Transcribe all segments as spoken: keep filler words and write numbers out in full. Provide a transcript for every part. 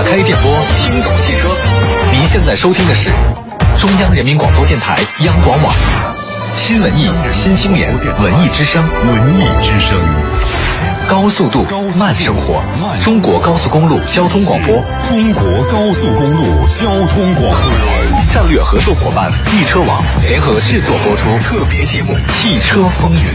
开电波，听懂汽车。您现在收听的是中央人民广播电台央广网新文艺新青年文艺之声， 文艺之声。 高速度慢生活，中国高速公路交通广播， 中国高速公路交通广播。 战略合作伙伴易车网联合制作播出特别节目《汽车风云》。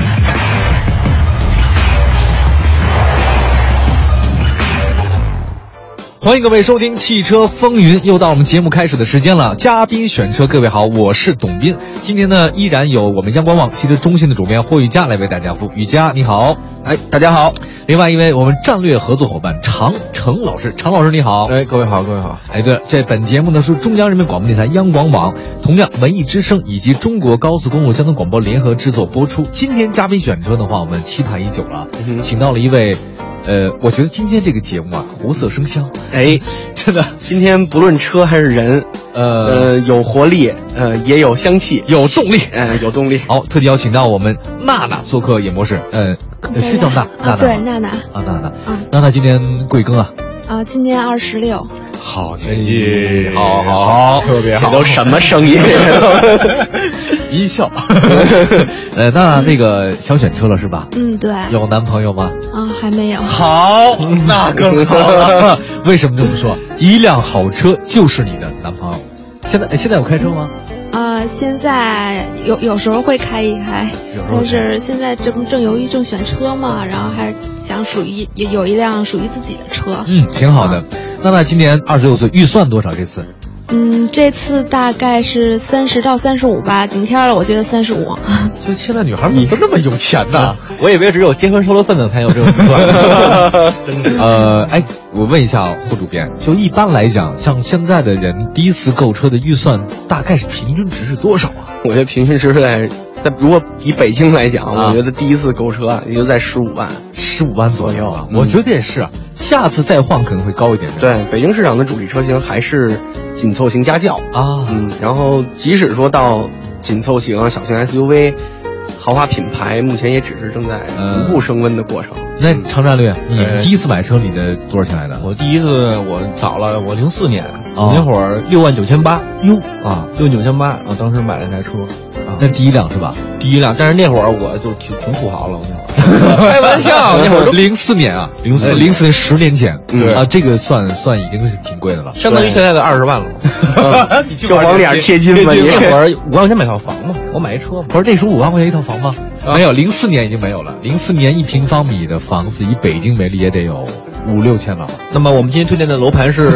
欢迎各位收听汽车风云，又到我们节目开始的时间了。嘉宾选车，各位好，我是董斌。今天呢，依然有我们央广网汽车中心的主编霍雨佳来为大家服务。雨佳你好。 哎，大家好。 另外一位我们战略合作伙伴常成老师，常老师你好。 哎，各位好，各位好。 哎，对了，这本节目呢是中央人民广播电台央广网、同样文艺之声以及中国高速公路交通广播联合制作播出。今天嘉宾选车的话，我们期盼已久了， 嗯、 请到了一位。呃，我觉得今天这个节目啊，活色生香。 哎， 真的， 今天不论车还是人，呃呃，有活力，呃，也有香气， 有动力， 嗯、呃，有动力。 好，特地邀请到我们娜娜做客演播室，呃，是叫娜娜娜对，娜娜啊，娜娜，嗯，娜娜今年贵庚啊？ 啊，今年二十六。 好年纪，好好好， 特别好。这都什么声音？ 音效。呃，那那个想选车了是吧？ 嗯，对。 有男朋友吗？ 啊，还没有。 好，那更好了。为什么这么说？一辆好车就是你的男朋友。现在现在有开车吗？ 呃，现在有有时候会开一开，但是现在正正由于正选车嘛，然后还是想属于也有一辆属于自己的车。 嗯，挺好的。啊、那那今年二十六岁，预算多少这次？ 嗯，这次大概是三十到三十五吧，顶天了，我觉得三十五。 就现在女孩怎么那么有钱呢？ 我以为只有结婚收了份子才有这种预算。 真是。呃，哎，我问一下霍主编，就一般来讲，像现在的人第一次购车的预算大概是平均值是多少啊？ 我觉得平均值在在如果以北京来讲，啊、我觉得第一次购车啊，也就在十五万， 十五万左右啊。嗯、我觉得也是啊，下次再换可能会高一点。 对，北京市场的主力车型还是紧凑型家轿啊， 嗯，然后即使说到紧凑型、小型 S U V、豪华品牌，目前也只是正在逐步升温的过程。 嗯、那常战略，你第一次买车，你的多少钱来的？ 我第一次我早了，我零四年， 哦、 那会儿六万九千八， 哟啊，六万九千八，我当时买了那台车。 啊、那第一辆是吧？ 第一辆，但是那会儿我就挺挺土豪了，我那会儿开玩笑，那会儿零四年啊，零四零四年十年前， 嗯啊，这个算算已经是挺贵的了， 相当于现在的二十万了， 啊、就往脸贴金吧。 那会儿五万块钱买套房嘛，我买一车嘛， 不是那时候五万块钱一套房吗？啊、没有，零四年已经没有了，零四年一平方米的房子以北京为例也得有五六千了。 那么我们今天推荐的楼盘是。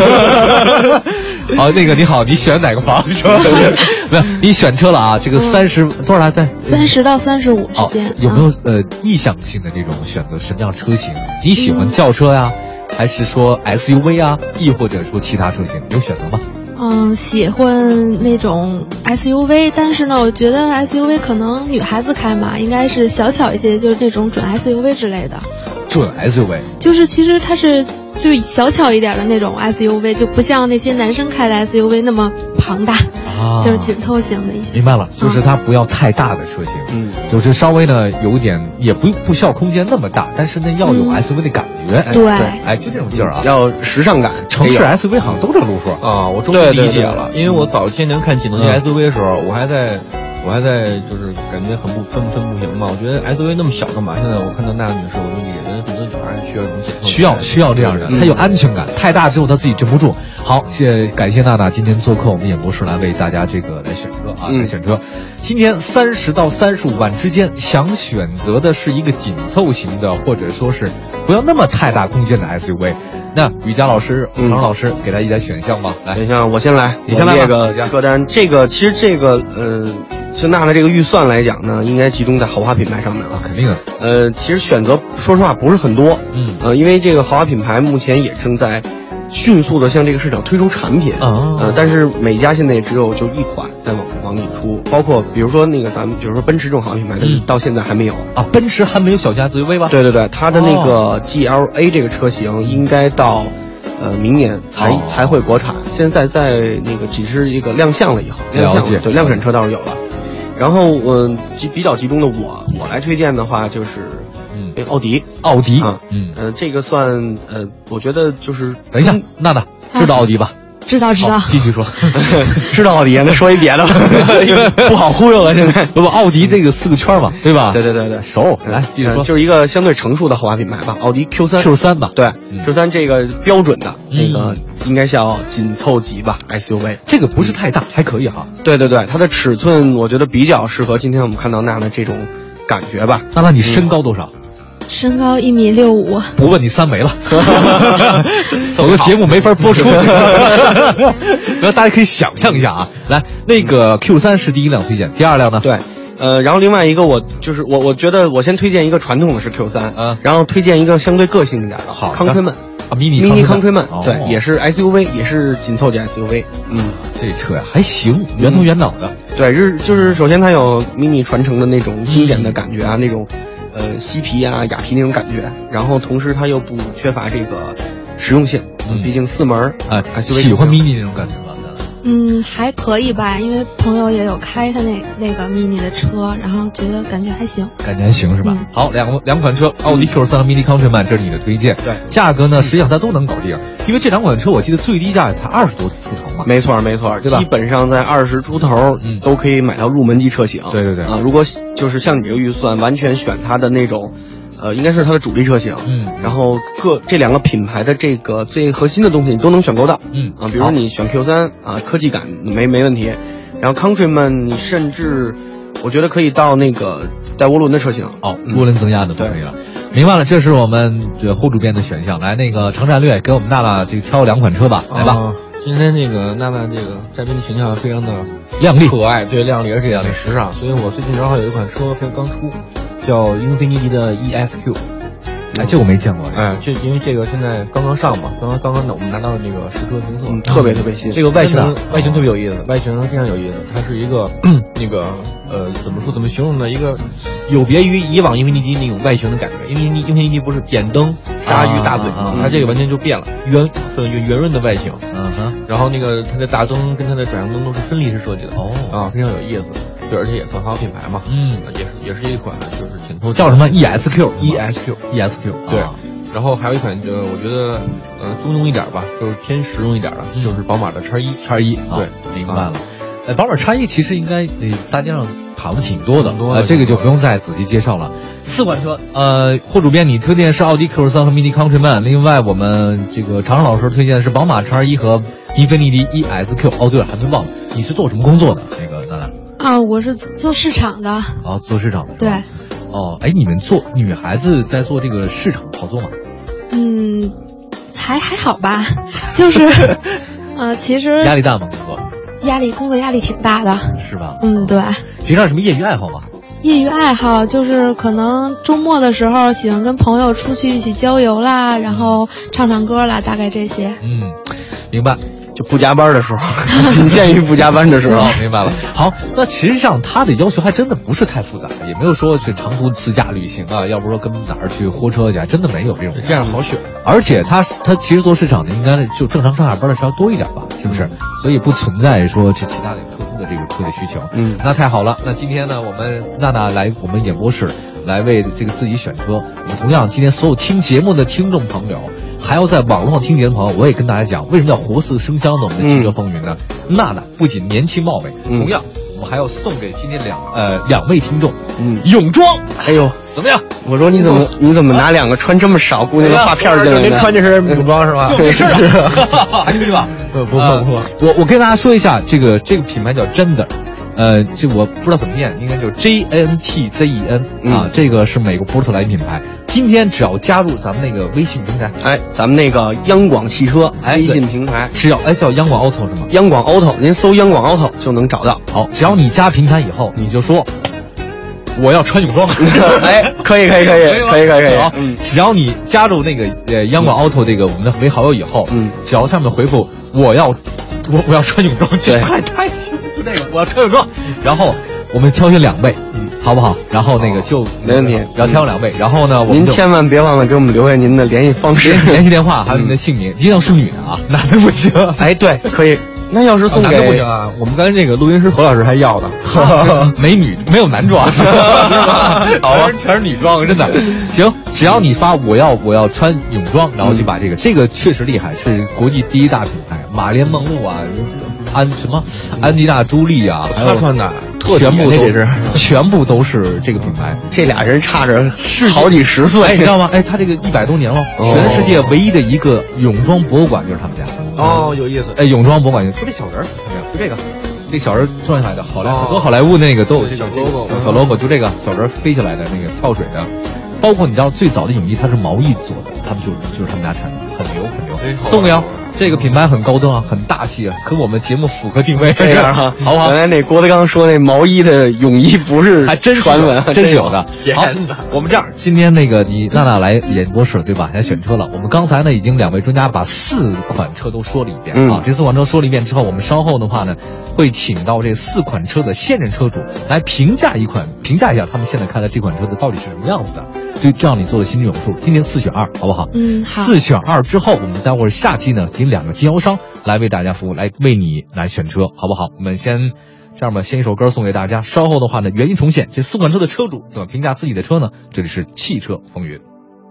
好，那个你好，你选哪个房是吧？没有，你选车了啊？这个三十、嗯、多少来在？ 三十到三十五之间。 哦，有没有呃意向性的这种选择？什么样车型？你喜欢轿车呀、啊，嗯、还是说 S U V 啊？亦或者说其他车型？有选择吗？ 嗯，喜欢那种 S U V， 但是呢，我觉得 S U V 可能女孩子开嘛，应该是小巧一些，就是那种准 S U V 之类的。 准 S U V 就是其实它是就是小巧一点的那种 S U V， 就不像那些男生开的 S U V 那么庞大，啊、就是紧凑型的一些。 明白了，就是它不要太大的车型， 嗯， 就是稍微呢有点也不不需要空间那么大，但是呢要有 S U V 的感觉。 嗯、对， 哎，就这种劲儿啊， 要时尚感。 城市 S U V 好像都这路数啊，我终于理解了，因为我早些年看启能 S U V 的时候，我还在。我还在就是感觉很不分分不平嘛，我觉得 S U V 那么小干嘛？现在我看到那女士，我就理解，很多女孩需要这种紧凑， 需要需要这样的，她有安全感。太大之后她自己镇不住。好，谢感谢娜娜今天做客我们演播室来为大家这个来选车啊，来选车。今天三十到三十五万之间，想选择的是一个紧凑型的，或者说是不要那么太大空间的 S U V。那雨佳老师、常老师给他一点选项吧。来， 选项我先来， 你先来这个歌单。这个其实这个呃。就娜娜这个预算来讲呢，应该集中在豪华品牌上面了。 啊，肯定的。 呃，其实选择说实话不是很多。 嗯。 呃，因为这个豪华品牌目前也正在迅速的向这个市场推出产品。 啊。 呃，但是每家现在也只有就一款在往往里出，包括比如说那个咱们比如说奔驰这种豪华品牌的，嗯、到现在还没有啊。奔驰还没有小型 S U V 吧？ 对对对，它的那个 G L A 这个车型应该到。呃，明年才、哦、才会国产，现在在那个只是一个亮相了以后，亮相了对量产车倒是有了。然后，嗯、呃，比较集中的我我来推荐的话，就是， 嗯， 奥迪， 奥迪啊， 嗯， 呃，这个算呃，我觉得就是等一下，娜娜知道奥迪吧？ 知道知道， 继续说， 知道奥迪，那说一别的吧，不好忽悠了。现在不不，奥迪这个四个圈嘛，对吧？ 对对对对， 熟。来继续说， 就是一个相对成熟的豪华品牌吧，奥迪 Q 三 Q 三吧， 对 Q 三这个标准的那个应该叫紧凑级吧 S U V， 这个不是太大，还可以哈。 对对对，它的尺寸我觉得比较适合今天我们看到娜娜这种感觉吧。 娜娜，你身高多少？ 身高一米六五， 不问你三围了，否则节目没法播出。然后大家可以想象一下啊，来，那个 Q 三是第一辆推荐，第二辆呢？ 对，呃，然后另外一个我就是我我觉得我先推荐一个传统的是 Q 三， 嗯， 然后推荐一个相对个性一点的， 好康吹曼啊，mini mini 康吹曼， 哦、 对，也是 S U V， 也是紧凑级 S U V， 嗯， 这车呀还行，圆头圆脑的， 嗯、对，日就是首先它有 mini 传承的那种经典的感觉啊，嗯、那种。呃，嬉皮啊、雅皮那种感觉，然后同时它又不缺乏这个实用性，嗯、毕竟四门啊，喜欢 mini 那种感觉吗？ 嗯，还可以吧，因为朋友也有开他那那个 mini 的车，然后觉得感觉还行， 感觉还行是吧？ 嗯、 好，两两款车，奥迪 Q 三和 mini Countryman，这是你的推荐， 对， 价格呢，实际上它都能搞定，因为这两款车我记得最低价才二十多出头嘛， 没错没错， 对吧？ 基本上在二十出头，嗯，都可以买到入门级车型， 对对对啊，如果就是像你这个预算，完全选它的那种。呃，应该是它的主力车型， 嗯， 然后各这两个品牌的这个最核心的东西你都能选购到， 嗯啊，比如说你选 Q 三啊，科技感没没问题，然后 Countryman 你甚至我觉得可以到那个带涡轮的车型， 哦，涡轮增压的都可以了。 嗯、 明白了，这是我们这后主编的选项。来，那个常战略给我们娜娜这个挑两款车吧，来吧。 哦、今天这个娜娜这个嘉宾的形象非常的靓丽可爱，对，靓丽而且很时尚，所以我最近正好有一款车刚刚出。叫英菲尼迪的 E S Q， 哎，这我没见过。 哎，这因为这个现在刚刚上嘛，刚刚刚刚我们拿到那个实车评测， 嗯，特别特别新。 这个外形外形特别有意思，外形非常有意思。它是一个那个呃怎么说怎么形容呢？一个有别于以往英菲尼迪那种外形的感觉，因为英菲尼迪不是点灯、鲨鱼、大嘴嘛，它这个完全就变了，圆很圆润的外形。 嗯哼， 然后那个它的大灯跟它的转向灯都是分离式设计的。 哦， 啊，非常有意思。对，而且也算豪华品牌嘛， 嗯， 也是也是一款就是挺透。 叫什么 E S Q E S Q E S Q 对，然后还有一款就我觉得呃中庸一点吧，就是偏实用一点的，就是宝马的叉一叉一， 对， 明白了。呃，宝马叉一其实应该呃大街上跑的挺多的， 多呃，这个就不用再仔细介绍了。四款车，呃，霍主编你推荐是奥迪 Q 三和 mini Countryman， 另外我们这个常老师推荐是宝马叉一和英菲尼迪 E S Q。哦，对了，还没忘了，你是做什么工作的？那个娜娜。 啊，我是做市场的。 哦，做市场的。 对。 哦，哎，你们做女孩子在做这个市场操作吗？ 嗯，还还好吧，就是，呃，其实压力大吗？工作？ 压力，工作压力挺大的。 是吧？ 嗯，对。 平常有什么业余爱好吗？ 业余爱好就是可能周末的时候喜欢跟朋友出去一起郊游啦，然后唱唱歌啦，大概这些。 嗯，明白。 就不加班的时候，仅限于不加班的时候。 明白了。好，那实际上他的要求还真的不是太复杂，也没有说去长途自驾旅行啊，要不说跟哪儿去豁车去，真的没有这种。 这样好选。 而且他他其实做市场的应该就正常上下班的时候多一点吧，是不是？所以不存在说其其他的特殊的这个车的需求。 嗯， 那太好了。那今天呢，我们娜娜来我们演播室来为这个自己选车。我们同样今天所有听节目的听众朋友。还要在网络上听节目的朋友，我也跟大家讲，为什么叫活色生香呢？我们的汽车风云呢？嗯、娜娜不仅年轻貌美， 嗯、 同样我们还要送给今天两呃两位听众， 嗯， 泳装。 哎呦， 怎么样？ 我说你怎么你怎么拿两个穿这么少姑娘的发片进来呢？ 穿这身泳装是吧？ 没事了，还牛逼吧？ 不不不不， 我我跟大家说一下，这个这个品牌叫真的。呃，这我不知道怎么念，应该叫 J N T Z E N 啊， 嗯、 这个是美国波特兰品牌。今天只要加入咱们那个微信平台， 哎，咱们那个央广汽车哎微信平台， 只要哎叫央广 Auto 是吗？ 央广 Auto， 您搜央广 Auto 就能找到。 好，只要你加平台以后，你就说我要穿泳装， 哎，可以可以可以可以可以可以。 好，嗯，只要你加入那个呃央广 Auto 这个我们的为好友以后， 嗯， 只要上面回复我要我我要穿泳装，这太太行了，就这个我要穿泳装，然后我们挑选两位，嗯，好不好？然后那个就没问题， 然后挑选两位，然后呢，我们您千万别忘了给我们留下您的联系方式、 联系电话，还有您的姓名，一定要是女的啊，男的不行。 哎，对，可以那要是送给、 啊、男的不行啊，我们刚才这个录音师何老师还要的， 没女没有男装，全是全是女装，真的。行，只要你发我要我要穿泳装，然后就把这个、嗯、这个确实厉害，是国际第一大品牌，玛莲梦露啊，安什么安吉娜朱莉啊，还有他穿的全部都是全部都是这个品牌。 这俩人差着好几十岁， 哎，你知道吗？哎，他这个一百多年了，哦、全世界唯一的一个泳装博物馆就是他们家。 哦，有意思。 哎，泳装博物馆，就这小人儿，就这个，这小人转下来的，好莱很多好莱坞那个都有这个 logo， 小 logo， 就这个小人飞起来的那个跳水的，包括你知道最早的泳衣它是毛衣做的，他们就就是他们家产的，很牛很牛。送给啊，这个品牌很高端啊，很大气啊，跟我们节目符合定位。 这样哈、啊， 好不好？ 原来那郭德纲说那毛衣的泳衣不是还真传闻， 真是有的。 好， 我们这样，今天那个你娜娜来演播室对吧？来选车了。我们刚才呢已经两位专家把四款车都说了一遍、嗯、啊。这四款车说了一遍之后，我们稍后的话呢会请到这四款车的现任车主来评价一款，评价一下他们现在开的这款车的到底是什么样子的。对，这样你做的心里有数。今天四选二，好不好？ 嗯，好。 四选二之后，我们再会儿下期呢，请两个经销商来为大家服务，来为你来选车，好不好？我们先这样吧，先一首歌送给大家。稍后的话呢，原因重现这四款车的车主怎么评价自己的车呢？这里是汽车风云。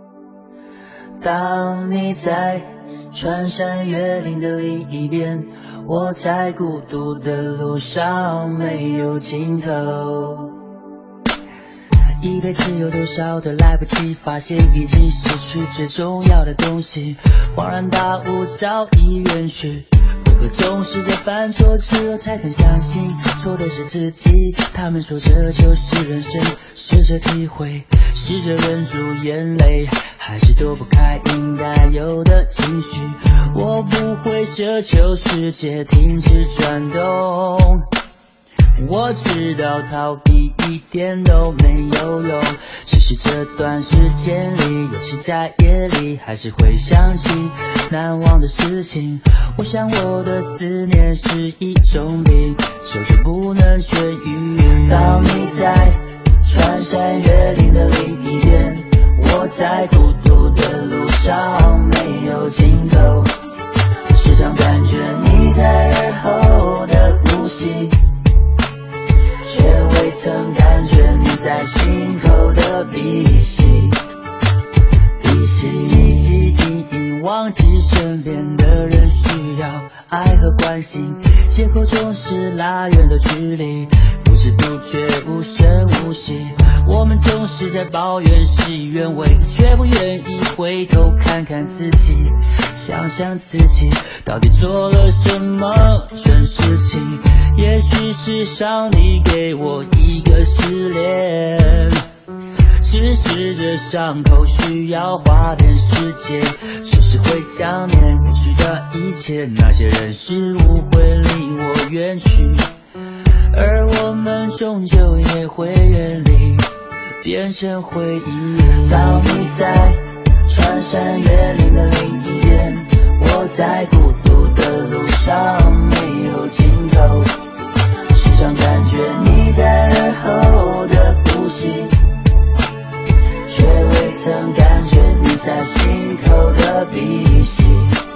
当你在穿山越岭的另一边，我在孤独的路上没有尽头。一辈子有多少的来不及，发现已经失去最重要的东西，恍然大悟早已远去。为何总是在犯错之后才肯相信错的是自己？他们说这就是人生，试着体会，试着忍住眼泪，还是躲不开应该有的情绪。我不会奢求世界停止转动，我知道逃避一点都没有用，只是这段时间里，尤其在夜里，还是会想起难忘的事情。我想我的思念是一种病，久久不能痊愈。当你在穿山越岭的另一边，我在孤独的路上没有尽头，时常感觉你在耳后的呼吸，却未曾感觉你在心口的鼻息。鼻息汲汲营营，忘记身边的人需要爱和关心，借口总是拉远了距离，不知不觉无声无息。我们总是在抱怨事与愿违，却不愿意回头看看自己，想想自己到底做了什么蠢事情。也许是上帝给我一个试炼，只是这伤口需要花点时间，只是会想念过去的一切，那些人事物会离我远去，而我们终究也会远离，变成回忆。当你在穿山越岭的另一边，我在孤独的路上没有尽头，时常感觉你在耳后的呼吸，却未曾感觉你在心口的鼻息。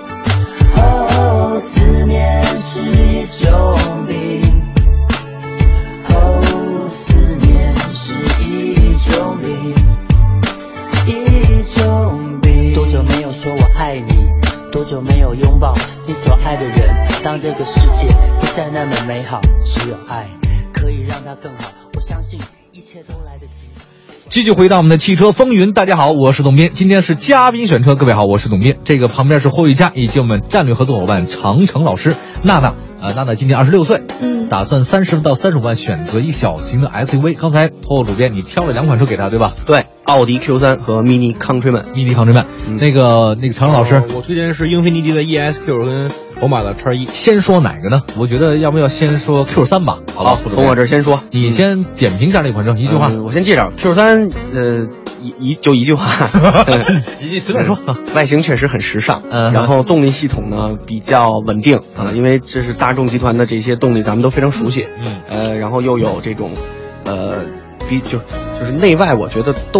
哦，思念是一种病，哦，思念是一种病，一种病。多久没有说我爱你，多久没有拥抱你所爱的人。当这个世界不再那么美好，只有爱可以让它更好，我相信一切都来得及。 继续回到我们的汽车风云，大家好，我是董斌，今天是嘉宾选车，各位好，我是董斌。这个旁边是霍玉佳以及我们战略合作伙伴长城老师娜娜。呃，娜娜今年二十六岁， 嗯， 打算三十到三十五万选择一小型的 S U V。刚才托主编你挑了两款车给他，对吧？ 对，奥迪 Q 三 和 Mini Countryman。Mini Countryman，、嗯、那个那个长城老师、 哦，我推荐是英菲尼迪的 E S Q 跟宝马的 X 一。 先说哪个呢？我觉得要不要先说 Q 三吧？好吧， 从我这儿先说， 你先点评一下这款车，一句话。 嗯、我先介绍 Q 三，呃，一一就一句话， 你随便说、 嗯。外形确实很时尚，嗯，然后动力系统呢比较稳定啊、呃，因为这是大众集团的这些。些动力咱们都非常熟悉， 嗯， 呃，然后又有这种，呃，比就就是内外我觉得都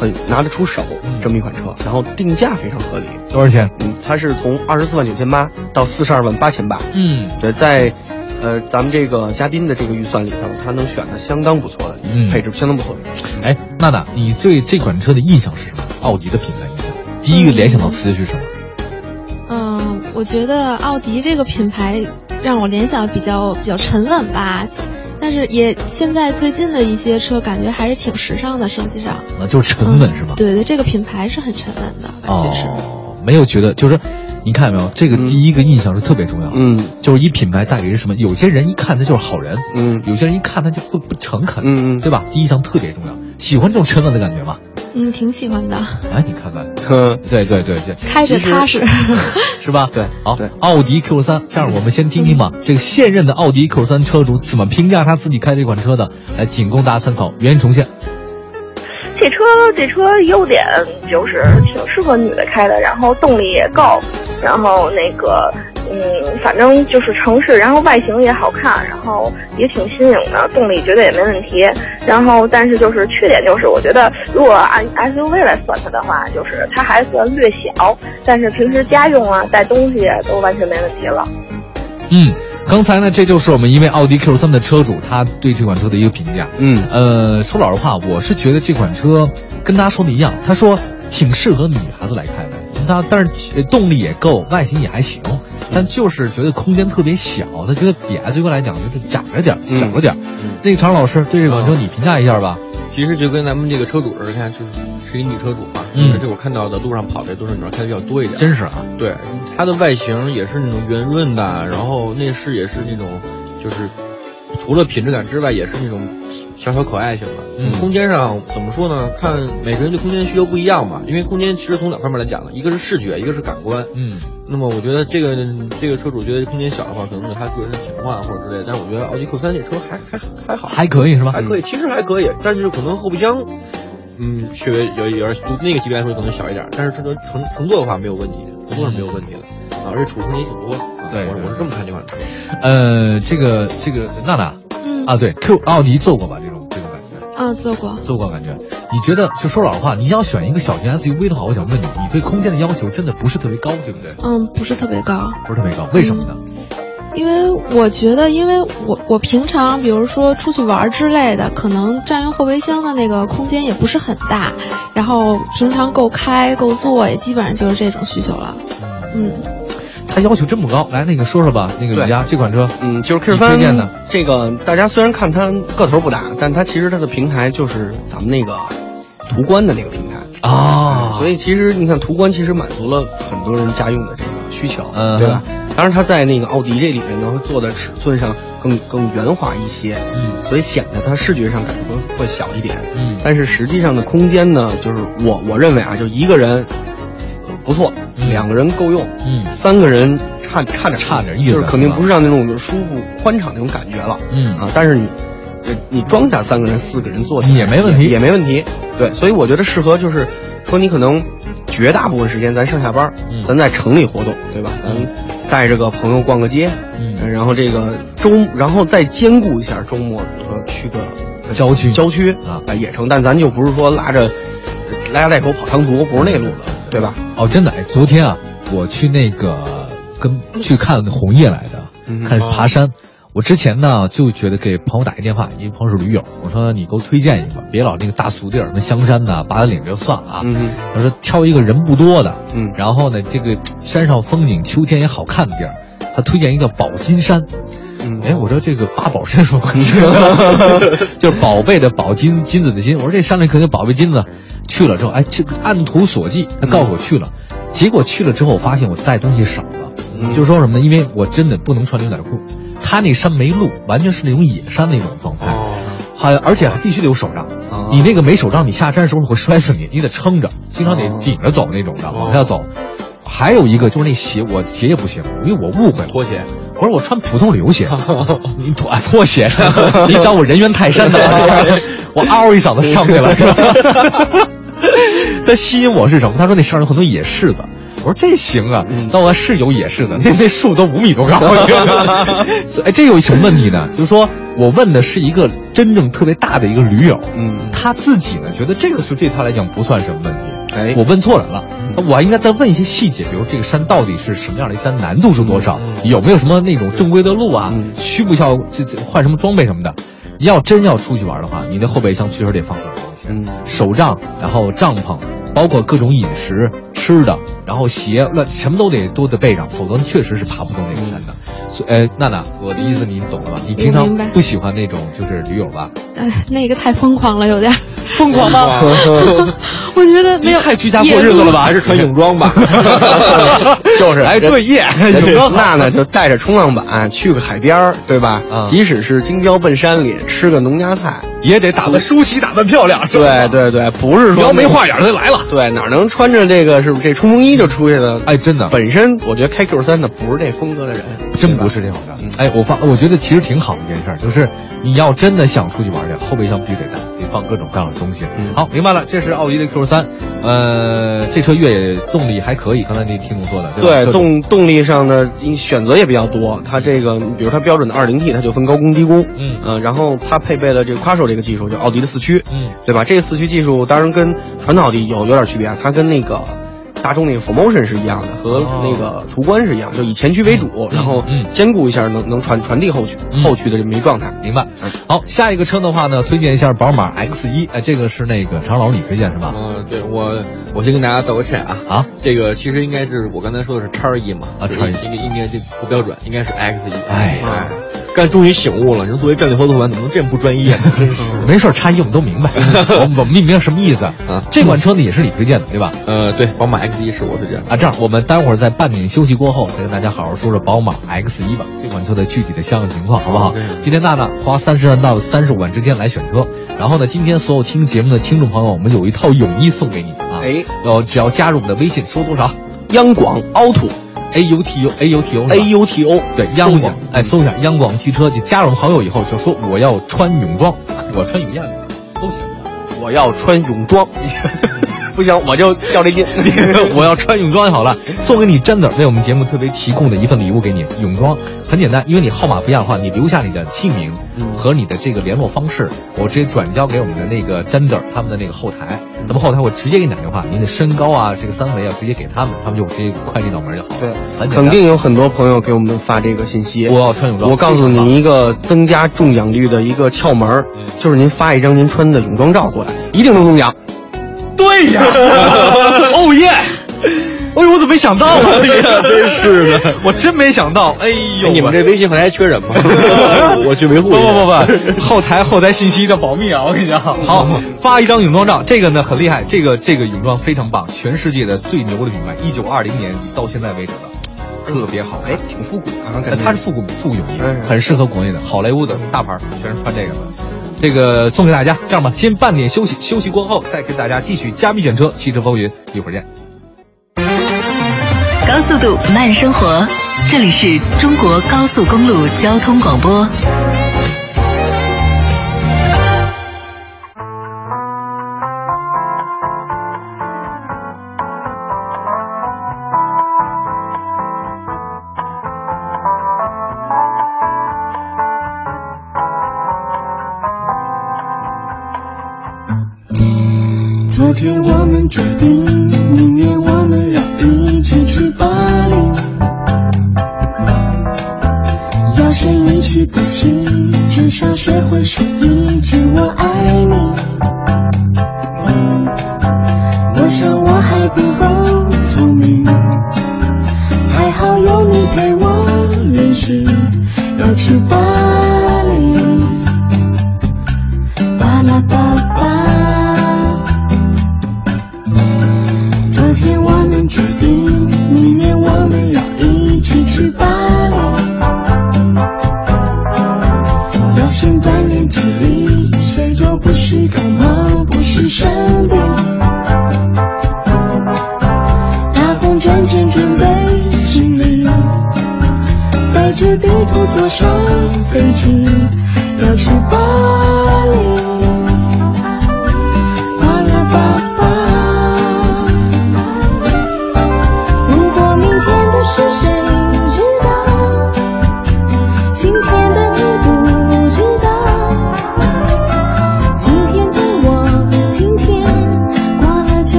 很拿得出手这么一款车，然后定价非常合理。 多少钱？ 嗯，它是从二十四万九千八到四十二万八千八。 嗯， 对，在呃咱们这个嘉宾的这个预算里头，它能选的相当不错的， 嗯， 配置相当不错的。 哎，娜娜，你对这款车的印象是什么？奥迪的品牌印象，第一个联想到词是什么？ 嗯，我觉得奥迪这个品牌让我联想比较比较沉稳吧。但是也现在最近的一些车感觉还是挺时尚的，设计上啊，就是沉稳、嗯、是吗？ 对对，这个品牌是很沉稳的感觉是。 哦，没有觉得就是，你看到没有？这个第一个印象是特别重要的。嗯，就是一品牌带给人什么？有些人一看他就是好人，嗯，有些人一看他就不不诚恳，嗯嗯，对吧？第一印象特别重要。喜欢这种沉稳的感觉吗？ 嗯，挺喜欢的。 哎，你看看，对对对对， 开着踏实， 是吧？ 对， 好，对，奥迪 Q 三，这样我们先听听吧。这个现任的奥迪 Q 三车主怎么评价他自己开这款车的，来仅供大家参考。原因重现。 这车这车优点就是挺适合女的开的，然后动力也够，然后那个嗯，反正就是城市，然后外形也好看，然后也挺新颖的，动力绝对也没问题。然后但是就是缺点就是，我觉得如果按 S U V 来算它的话，就是它还算略小，但是平时家用啊带东西都完全没问题了。 嗯。刚才呢，这就是我们一位奥迪 Q 三的车主他对这款车的一个评价。嗯，呃，说老实话，我是觉得这款车跟他说的一样，他说挺适合女孩子来开的，他但是动力也够，外形也还行，但就是觉得空间特别小，他觉得比 S U V 来讲就是窄了点，小了点。嗯，那个常老师对这款车你评价一下吧。 其实就跟咱们这个车主似的，看就是是一女车主嘛，嗯，而且我看到的路上跑的都是女孩开的比较多一点， 真是啊， 对，它的外形也是那种圆润的，然后内饰也是那种，就是除了品质感之外，也是那种小小可爱型的。嗯，空间上怎么说呢？看每个人对空间需求不一样嘛，因为空间其实从两方面来讲呢，一个是视觉，一个是感官。嗯，那么我觉得这个这个车主觉得空间小的话，可能有他个人的情况或者之类的，但是我觉得奥迪 Q 三这车还还还好， 还可以是吧？ 还可以，其实还可以，但是可能后备箱。嗯，稍微有有点那个级别来说可能小一点，但是这个乘乘坐的话没有问题，乘坐是没有问题的啊，而且储物空间也挺多。 对， 我我是这么看这款车。 呃，这个这个娜娜，嗯啊，对 ，Q 奥迪坐过吧？这种这种感觉啊，坐过， 坐过感觉。你觉得就说老实话，你要选一个小型 S U V 的话，我想问你，你对空间的要求真的不是特别高，对不对？ 嗯，不是特别高， 不是特别高，为什么呢？嗯因为我觉得，因为我我平常比如说出去玩之类的，可能占用后备箱的那个空间也不是很大，然后平常够开够坐也基本上就是这种需求了。嗯， 他要求这么高，来那个说说吧，那个李佳这款车， 嗯，就是 Q 三推荐的这个，大家虽然看它个头不大，但它其实它的平台就是咱们那个途观的那个平台啊， 所以其实你看途观其实满足了很多人家用的这个需求，嗯，对吧？当然，它在那个奥迪这里面呢，会做的尺寸上更更圆滑一些，嗯，所以显得它视觉上感觉会会小一点，嗯，但是实际上的空间呢，就是我我认为啊，就一个人不错，嗯、两个人够用，嗯，三个人差差点差点意思， 就是肯定不是让那种就是舒服宽敞那种感觉了，嗯啊，但是你你装下三个人、四个人坐也没问题， 也没问题，对，所以我觉得适合就是说你可能绝大部分时间咱上下班，嗯、咱在城里活动，对吧？咱。嗯带着个朋友逛个街，嗯，然后这个周，然后再兼顾一下周末，比如说去个郊区， 郊区啊，也成。但咱就不是说拉着拉家带口跑长途，不是那路子，对吧？ 哦，真的，昨天啊，我去那个跟去看红叶来的，嗯、看爬山。我之前呢就觉得给朋友打一电话，因为朋友是驴友，我说你给我推荐一个，别老那个大俗地儿，什么香山呐、八达岭就算了啊。嗯，他说挑一个人不多的，嗯，然后呢这个山上风景秋天也好看的地儿，他推荐一个宝金山。嗯，哎，我说这个八宝山什么关系？就是宝贝的宝，金金子的金。我说这山里肯定有宝贝金子。去了之后，哎，这个按图索骥，他告诉我去了，嗯、结果去了之后，我发现我带东西少了，嗯、就是说什么呢？因为我真的不能穿牛仔裤。他那山没路，完全是那种野山那种状态，哦，还而且还必须得有手杖。哦、你那个没手杖，你下山的时候会摔死你，你得撑着，经常得顶着走那种的，往下走。还有一个就是那鞋，我鞋也不行，因为我误会了拖鞋， 我说我穿普通旅游鞋，你拖拖鞋，你当我人猿泰山呢？我嗷一嗓子上去了，是吧？他吸引我是什么？他说那山上有很多野柿子。我说这行啊，但我是有野柿的，那那树都五米多高。所以哎，这有什么问题呢？就是说我问的是一个真正特别大的一个驴友， 嗯， 他自己呢觉得这个是对他来讲不算什么问题。 哎， 我问错人了，嗯、我还应该再问一些细节，比如这个山到底是什么样的一山，难度是多少，嗯、有没有什么那种正规的路啊，嗯、需不需要这这换什么装备什么的。你要真要出去玩的话，你的后备箱确实得放很多东西，嗯，手杖，然后帐篷，包括各种饮食、吃的，然后鞋，那什么都得都得备上，否则确实是爬不动那个山的。所以，呃，娜娜，我的意思你懂了吧？你平常不喜欢那种就是驴友吧？ 呃，那个太疯狂了，有点疯狂吗？ 我觉得没有太居家过日子了吧？ 还是穿泳装吧？就是哎，对耶， 泳装娜娜就带着冲浪板去个海边，对吧？嗯、即使是京郊奔山里吃个农家菜， 也得打扮梳洗打扮漂亮。 对对对，不是说要没花眼就来了。 对，哪能穿着这个是不是这冲锋衣就出去的？ 哎，真的， 本身我觉得开 Q 三的不是这风格的人， 真不是这种的。哎，我发，我觉得其实挺好的一件事儿，就是你要真的想出去玩去，后备箱必须得带，得放各种各样的东西。嗯、好，明白了，这是奥迪的 Q 三，呃，这车越野动力还可以，刚才那听众说的，对吧？ 对，动动力上的选择也比较多。它这个，比如它标准的 二零 T， 它就分高功低功，嗯呃，然后它配备了这个 Quattro 这个技术，就奥迪的四驱，嗯，对吧？这个四驱技术当然跟传统奥迪有有点区别啊，它跟那个大众那个 4Motion 是一样的，和那个途观是一样，就以前驱为主，嗯、然后兼顾一下能能传传递后驱、嗯、后驱的这么一状态。 明白。好，下一个车的话呢，推荐一下宝马 X 一，哎，这个是那个常老师你推荐是吧？ 嗯，对我我先跟大家道个歉啊啊，这个其实应该是我刚才说的是叉一嘛啊，叉一应该应该这不标准，应该是 X 一。 哎哎。刚终于醒悟了，人作为战略合作伙伴怎么能这么不专业呢？真是， 没事，叉一我们都明白，我们我们明白什么意思啊？这款车呢也是你推荐的对吧？ 呃，对，宝马 X 一是我推荐的啊。这样，我们待会儿在半点休息过后，再跟大家好好说说宝马 X 一吧，这款车的具体的销量情况，好不好？今天娜娜花三十万到三十五万之间来选车，然后呢，今天所有听节目的听众朋友，我们有一套泳衣送给你啊！哎，要只要加入我们的微信，说多少？ 央广凹凸。 A U T O A U T O A U T O 对，央广哎，搜一下央广汽车，就加入我们好友以后就说我要穿泳装，我穿泳衣都行， 我要穿泳装，不行我就较这劲， 我要穿泳装就好了，送给你真的为我们节目特别提供的一份礼物给你，泳装很简单，因为你号码不一样的话，你留下你的姓名和你的这个联络方式，我直接转交给我们的那个 Gender 他们的那个后台。咱们后台我直接给你打电话，您的身高啊，这个三围啊，直接给他们，他们就直接快递到门就好了。 对，很肯定有很多朋友给我们发这个信息。 我要穿泳装。 我告诉您一个增加中奖率的一个窍门，嗯、就是您发一张您穿的泳装照过来，一定能中奖。 对呀，哦耶！哎呦，我怎么没想到啊！哎呀，真是的，我真没想到。哎呦， 你们这微信后台缺人吗？我去维护。 不不不不，后台后台信息的保密啊！我跟你讲，好，发一张泳装照，这个呢很厉害，这个这个泳装非常棒，全世界的最牛的品牌，一九二零年到现在为止的，特别好看， 哎，挺复古啊。 它是复古复古泳衣，很适合国内的好莱坞的大牌全是穿这个的。这个送给大家，这样吧，先半点休息，休息过后再跟大家继续加密选车，汽车风云，一会儿见。 高速度慢生活，这里是中国高速公路交通广播。 昨天我们决定，明年我们要一起去巴黎，要先一起补习，至少学会说一句我爱你。我想我还不够聪明，还好有你陪我练习，要去巴黎，巴拉巴巴。昨天我们决定，明年我们要一起去巴黎，要先锻炼体力，谁都不许感冒，不许生病。打工赚钱准备行李，带着地图坐上飞机，要去巴黎。是谁知道？今天的你不知道。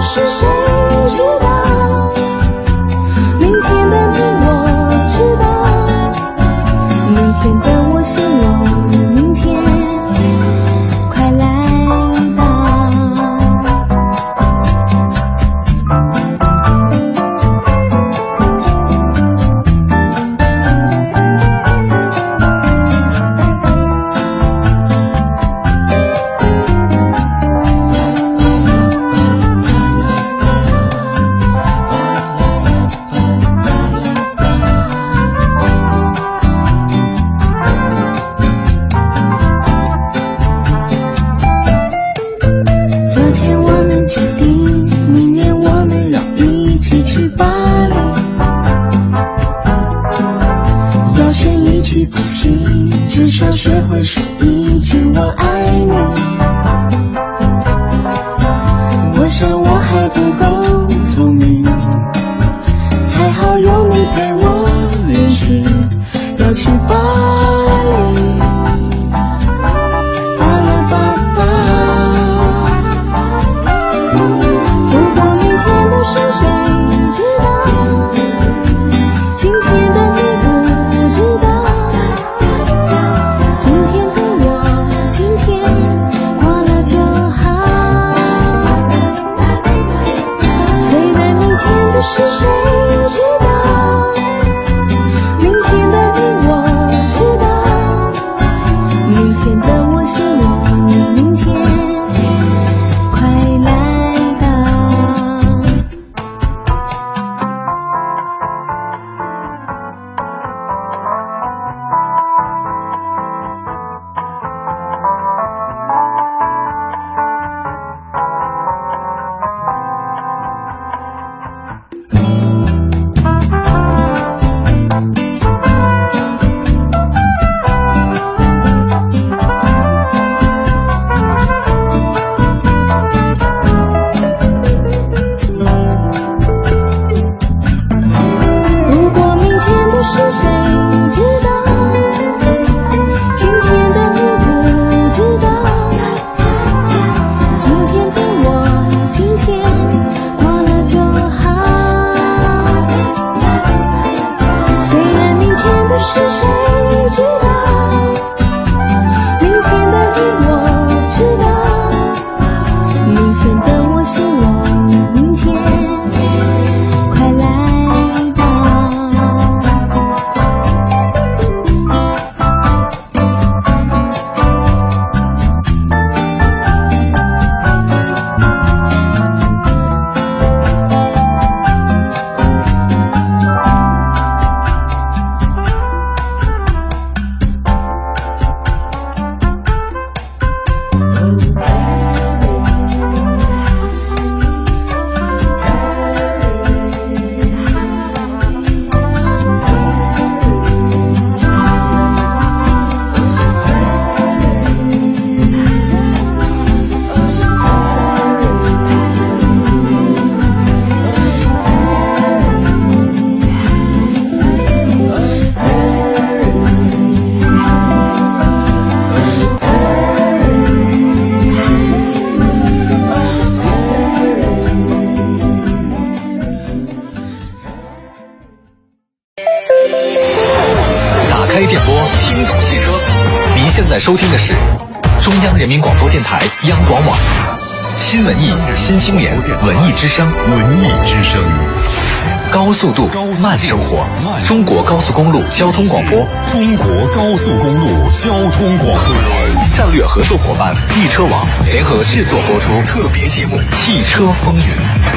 是谁知道？明天的你我知道，明天的我希望明天快来到。 在收听的是中央人民广播电台央广网新文艺新青年文艺之声文艺之声高速度慢生活中国高速公路交通广播中国高速公路交通广播战略合作伙伴易车网联合制作播出特别节目汽车风云。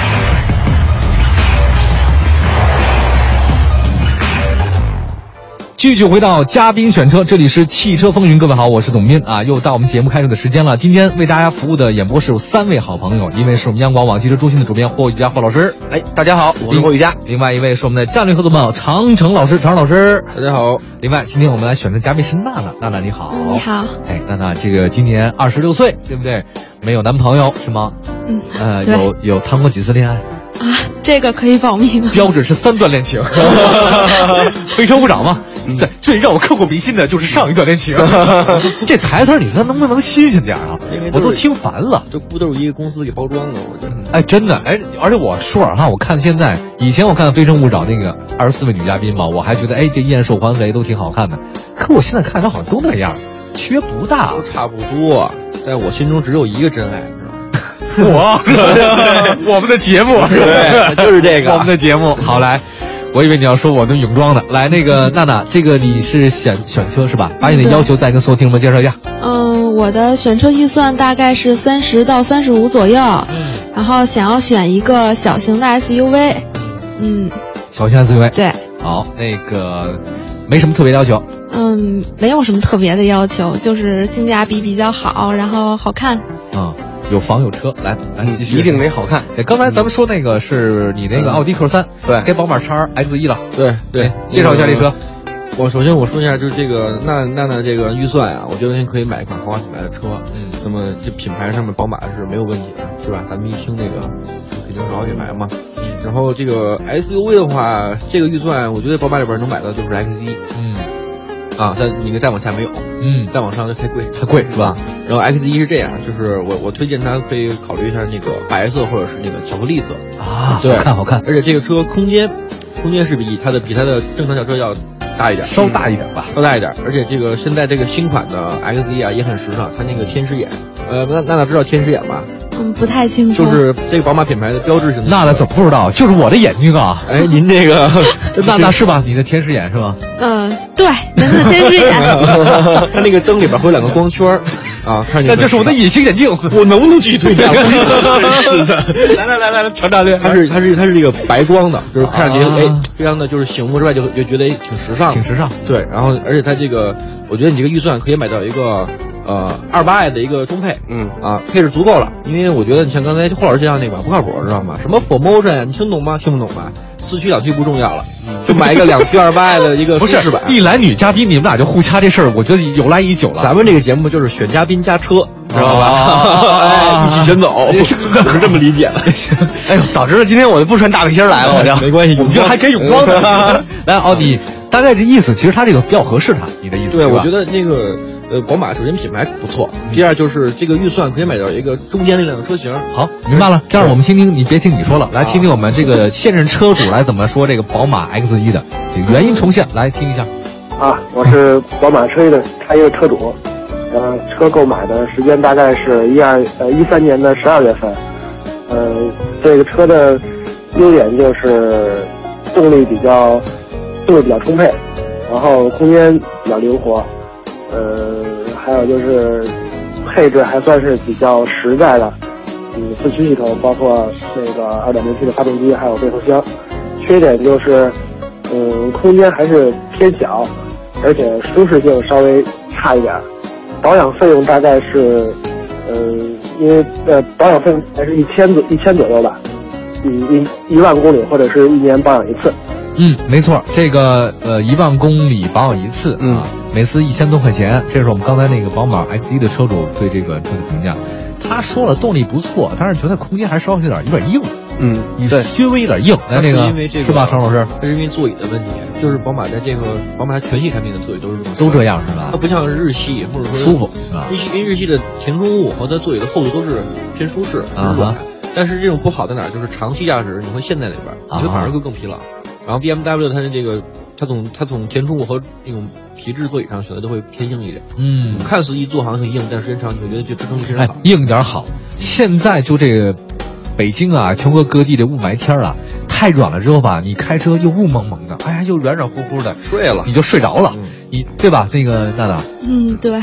继续回到嘉宾选车，这里是汽车风云，各位好，我是董斌啊，又到我们节目开始的时间了。今天为大家服务的演播室有三位好朋友，一位是我们央广网汽车中心的主编霍宇佳霍老师， 哎，大家好，我是霍宇佳。 另外一位是我们的战略合作伙伴长城老师，长城老师， 大家好。 另外，今天我们来选择嘉宾是娜娜，娜娜你好， 你好。 哎，娜娜这个今年二十六岁，对不对？没有男朋友是吗？ 嗯， 呃，有有谈过几次恋爱？ 啊， 这个可以保密吗？ 标准是三段恋情，非诚勿扰嘛。最最让我刻骨铭心的就是上一段恋情，这台词你说能不能新鲜点啊？我都听烦了。 这不都是一个公司给包装的？我觉得， 哎，真的，哎，而且我说实话，我看现在，以前我看《非诚勿扰》那个二十四位女嘉宾嘛，我还觉得哎，这燕瘦环肥都挺好看的。可我现在看着好像都那样，区别不大， 都差不多。在我心中只有一个真爱， 知道吗？我，我们的节目， 对，就是这个， 我们的节目。好来。我以为你要说我的泳装的，来那个娜娜，这个你是选选车是吧？把你的要求再跟所有听众们介绍一下。 嗯，我的选车预算大概是三十到三十五左右，嗯，然后想要选一个小型的 S U V， 嗯， 小型 S U V， 对， 好，那个没什么特别要求。 嗯，没有什么特别的要求，就是性价比比较好，然后好看。 嗯。有房有车，来来继续， 一定得好看。 哎，刚才咱们说那个是你那个奥迪 Q 三， 对， 跟宝马 X X 一了， 对对， 介绍一下这车。 我首先我说一下，就是这个娜娜娜这个预算啊，我觉得您可以买一款豪华品牌的车。嗯，那么这品牌上面宝马是没有问题的，是吧？咱们一听这个肯定是豪华品牌嘛。嗯，然后这个 S U V 的话，这个预算我觉得宝马里边能买到就是 X 一。嗯。啊，再你再往下没有， 嗯， 再往上就太贵， 太贵是吧？ 然后 X 一是这样，就是我我推荐它可以考虑一下那个白色或者是那个巧克力色啊， 对， 好看好看。 而且这个车空间，空间是比它的比它的正常小车要大一点， 稍大一点吧， 稍大一点。而且这个现在这个新款的 X 一啊也很时尚，它那个天使眼，呃，娜娜娜知道天使眼吧？ 嗯，不太清楚。 就是这个宝马品牌的标志性的。 娜娜怎么不知道？就是我的眼睛啊！ 哎，您这个娜娜是吧？你的天使眼是吧？ 嗯、呃，对，您的天使眼。 它那个灯里边会有两个光圈啊，看那这是我的隐形眼镜， 我能不能继续推荐？ 是的，来来来来来，全战略。 它是它是它是这个白光的，就是看上去哎，非常的就是醒目之外，就就觉得挺时尚， 挺时尚。 对，然后而且它这个，我觉得你这个预算可以买到一个呃二八 i 的一个中配，嗯啊，配置足够了。因为我觉得你像刚才霍老师介绍那个不靠谱，知道吗？什么 Formotion 呀，你听懂吗？听不懂吧？四驱两驱不重要了，就买一个两驱二八 i 的一个不是适版。 一男女嘉宾，你们俩就互掐这事儿，我觉得有来已久了。 咱们这个节目就是选嘉宾加车，知道吧？ 哎， 一起真走，我是这么理解的。 哎呦，早知道今天我就不穿大背心来了，我就没关系， 我们这还可以泳装的。来，奥迪，大概这意思，其实他这个比较合适他，你的意思对，我觉得那个呃，宝马首先品牌不错，第二就是这个预算可以买到一个中间力量的车型。 好，明白了。这样我们听听，你别听你说了，来听听我们这个现任车主来怎么说这个宝马 X 一的这个原因重现，来听一下。 啊，我是宝马车一的开一的车主，呃，车购买的时间大概是一二呃一三年的十二月份，呃，这个车的优点就是动力比较动力比较充沛，然后空间比较灵活，呃，还有就是配置还算是比较实在的，嗯，四驱系统包括那个二点零 T 的发动机，还有变速箱。缺点就是，嗯，空间还是偏小，而且舒适性稍微差一点。保养费用大概是，嗯，因为呃保养费用还是一千左一千左右吧，嗯，一一万公里或者是一年保养一次。 嗯，没错，这个呃一万公里保养一次，嗯，每次一千多块钱，这是我们刚才那个宝马 X 一的车主对这个车的评价。他说了动力不错，但是觉得空间还稍微有点有点硬， 嗯， 你稍微有点硬。那那个因为这个是吧，常老师？ 这是因为座椅的问题，就是宝马在这个宝马全系产品的座椅都是这么都这样是吧？ 它不像日系或者说舒服是吧？ 日系因为日系的前中物和它座椅的厚度都是偏舒适，啊哈。但是这种不好在哪儿？就是长期驾驶你会陷在里边，你会反而会更疲劳。然后 B M W 它的这个，它从它从前中物和那种皮质座椅上选的都会偏硬一点。嗯，看似一坐好像很硬，但时间长你会觉得就支撑力非常好。 哎，硬点好。现在就这个北京啊，全国各地的雾霾天啊，太软了之后吧，你开车又雾蒙蒙的，哎呀，又软软乎乎的， 睡了你就睡着了，嗯、你对吧？那个娜娜， 嗯，对。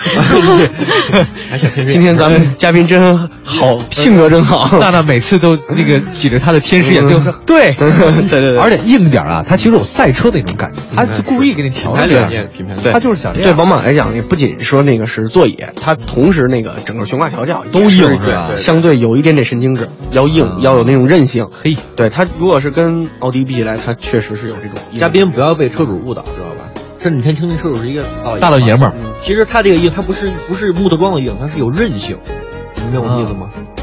今天咱们嘉宾真好，性格真好。 娜娜每次都那个挤着她的天使眼就说，对，对对对，而且硬点啊，它其实有赛车那种感觉，他就故意给你调这样， 品牌他就是想这样。 对宝马来讲，也不仅说那个是座椅，它同时那个整个悬挂调教都硬，是吧？ 相对有一点点神经质，要硬，要有那种韧性。 嘿， 对它如果是跟奥迪比起来，它确实是有这种。 嘉宾不要被车主误导，知道吧？这你看，听听车主是一个大老爷们儿， 嗯，其实他这个硬，他不是不是木头光的硬，它是有韧性，你明白我的意思吗？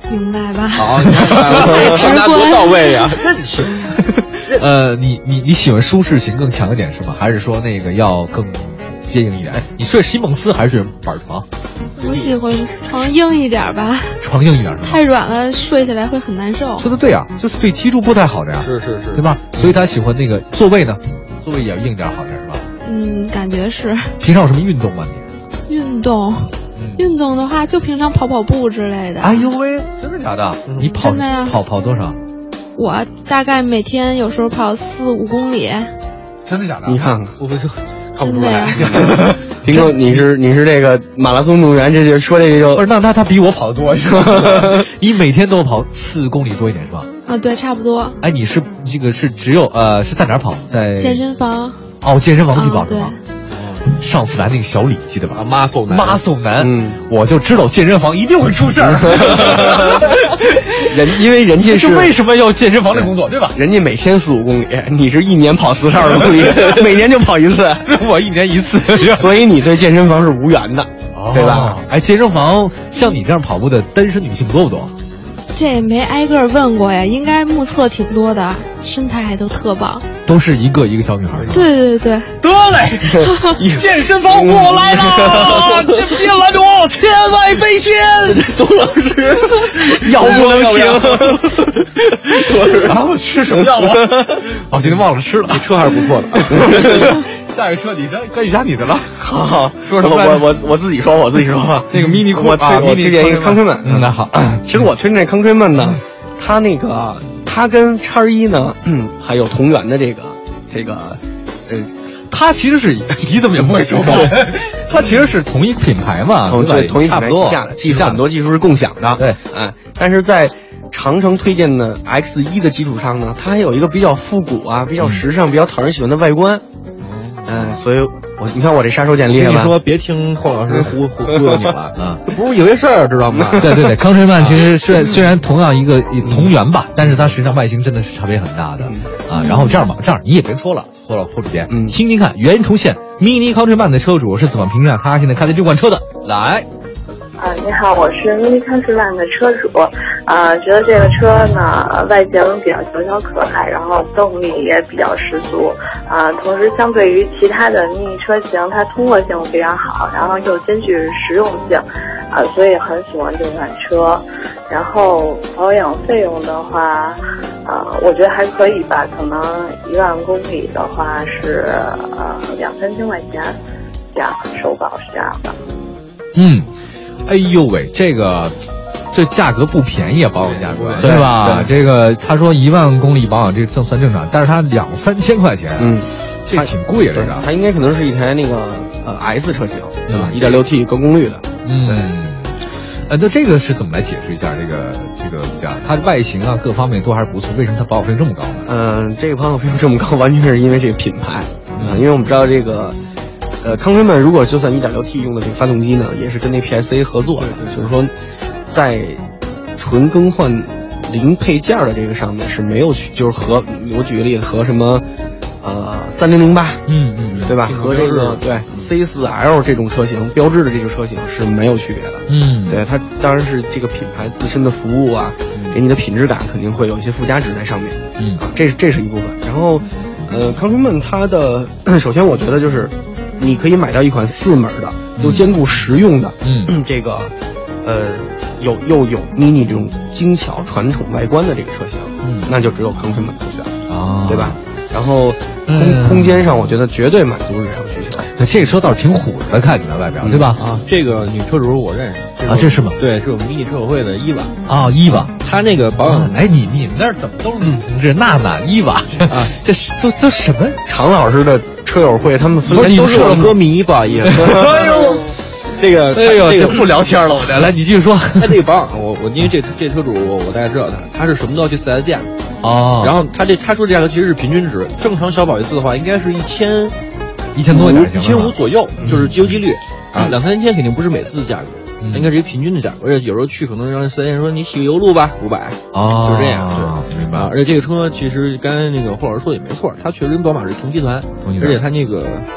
明白吧？ 好，你看直观多到位呀，任性。 呃，你你你喜欢舒适型更强一点是吗？还是说那个要更坚硬一点？哎，你睡西蒙斯还是板床？ 我喜欢床硬一点吧。 床硬一点是吗？ 太软了，睡起来会很难受。 说的对啊，就是对脊柱不太好的呀。 是是是， 对吧？所以他喜欢那个座位呢，座位也要硬点好点是吧？ 嗯，感觉是。 平常有什么运动吗你？运动。运动的话，就平常跑跑步之类的。 哎呦喂，真的假的？你跑真的呀？ 跑跑多少？ 我大概每天有时候跑四五公里。 真的假的？ 你看看， 我不是看不出来。 听说你是你是这个马拉松运动员，这就说这个就不是？那他他比我跑得多是吧？你每天都跑四公里多一点是吧？ 啊，对，差不多。 哎，你是这个是只有呃是在哪儿跑？在健身房。 哦，健身房去跑是吗？ 上次来那个小李记得吧？ 妈送男， 妈送男， 嗯， 我就知道健身房一定会出事儿。 人因为人家是为什么要健身房的工作，对吧？ 人家每天四五公里，你是一年跑四十二公里，每年就跑一次， 我一年一次， 所以你对健身房是无缘的， 哦、 对吧？ 哎，健身房像你这样跑步的单身女性多不多？ 这没挨个问过呀，应该目测挺多的，身材还都特棒。 都是一个一个小女孩。 对对对， 得嘞，健身房我来了，这别拦着我，天外飞仙， 董老师，药不能停。 然后吃什么药啊？哦，今天忘了吃了。 这车还是不错的。 下一个车你这该讲你的了。 好好说什么？我我我自己说，我自己说吧。 那个 mini 我推我推荐一个康吹曼。 嗯，那好。 其实我推荐这康吹曼呢，他那个他跟叉一呢，嗯，还有同源的这个这个，呃， 他其实是你怎么也不会说话？他其实是同一个品牌嘛， 同对同一品牌旗下的，技术很多技术是共享的。 对， 哎，但是在长城推荐的 X 一 的基础上呢，它还有一个比较复古啊、比较时尚、比较讨人喜欢的外观。嗯，所以我你看我这杀手锏厉害吧？ 你说别听霍老师忽忽忽悠你了啊！这不是有些事儿知道吗？ 对对对，康吹曼其实虽然虽然同样一个同源吧，但是它实际上外形真的是差别很大的啊。然后这样吧，这样你也别说了，霍老霍主编，嗯，听听看原重现 mini 康吹曼的车主是怎么评价他现在开的这款车的。来。 啊，你好，我是 mini 康吹曼的车主，啊，觉得这个车呢外形比较小巧可爱，然后动力也比较十足，啊，同时相对于其他的 mini 车型，它通过性非常好，然后又兼具实用性，啊，所以很喜欢这款车。然后保养费用的话，啊，我觉得还可以吧，可能一万公里的话是呃两三千块钱，这样首保是这样的。 嗯。哎呦喂，这个这价格不便宜啊，保养价格对吧？这个他说一万公里保养这算算正常，但是他两三千块钱， 嗯， 这挺贵的。这它应该可能是一台那个呃 S 车型，对吧？一点六 T 高功率的， 嗯，呃，那这个是怎么来解释一下这个这个价？它外形啊各方面都还是不错，为什么它保养费这么高呢？ 嗯，这个保养费用这么高，完全是因为这个品牌，嗯，因为我们知道这个。呃，康吹曼如果就算 一点六 T 用的这个发动机呢，也是跟那 P S A 合作的，就是说，在纯更换零配件的这个上面是没有去，就是和我举个例子，和什么呃三零零八， 嗯嗯， 对吧？和这个对 C 四 L 这种车型标志的这个车型是没有区别的。 嗯， 对，它当然是这个品牌自身的服务啊，给你的品质感肯定会有一些附加值在上面。 嗯， 啊，这是这是一部分。然后，呃，康吹曼它的首先我觉得就是。你可以买到一款四门的，又兼顾实用的， 嗯， 这个，呃，有又有 mini 这种精巧传统外观的这个车型， 嗯， 那就只有康吹曼可选啊， 对吧？然后空、 嗯、 空间上，我觉得绝对满足日常需求。 那这个车倒是挺虎的，看起来外表，对吧？ 啊，这个女车主我认识啊，这是吗？ 对，是我们 mini 车友会的伊娃啊，伊娃， 她那个保养， 哎，你你们那儿怎么都是女同志？娜娜、伊娃啊，这是都都什么？ 常老师的车友会，他们分都是我歌迷，不好意思。 哎呦， 这个， 哎呦， 这个不聊天了，我来，来，你继续说。 他这个保养，我我因为这这车主我我大概知道他，他是什么都要去四 S 店。 哦。 然后他这他说这价格其实是平均值，正常小保一次的话应该是一千一千多一点， 一千五左右，就是机油机滤啊， 嗯、 两三千肯定不是每次的价格。 嗯、 应该是一个平均的价格，而且有时候去可能让四 S 店说你洗个油路吧，五百， 哦， 就是这样， 对，明白。 而且这个车其实刚才那个霍老师说的也没错，它确实跟宝马是同集团， 同集团， 而且它那个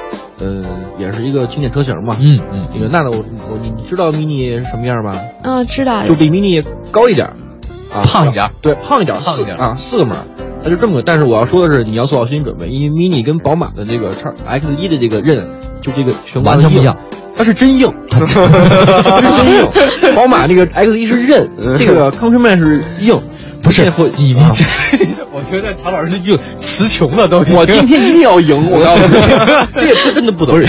呃，也是一个经典车型嘛。 嗯嗯， 那个娜娜，我我你你知道 mini 是什么样吧？ 嗯，知道。 就比 mini 高一点，啊， 胖一点。 对，胖一点， 胖一点啊，四个门。它就这么个，但是我要说的是，你要做好心理准备，因为 mini 跟宝马的这个叉 X 一的这个刃，就这个悬挂完全不一样， 它是真硬，它是真硬。宝马这个 X 一是刃，这个 Countryman 是硬。 不是你你这，我觉得曹老师就词穷了都。 我今天一定要赢，我告诉你，这个车真的不得。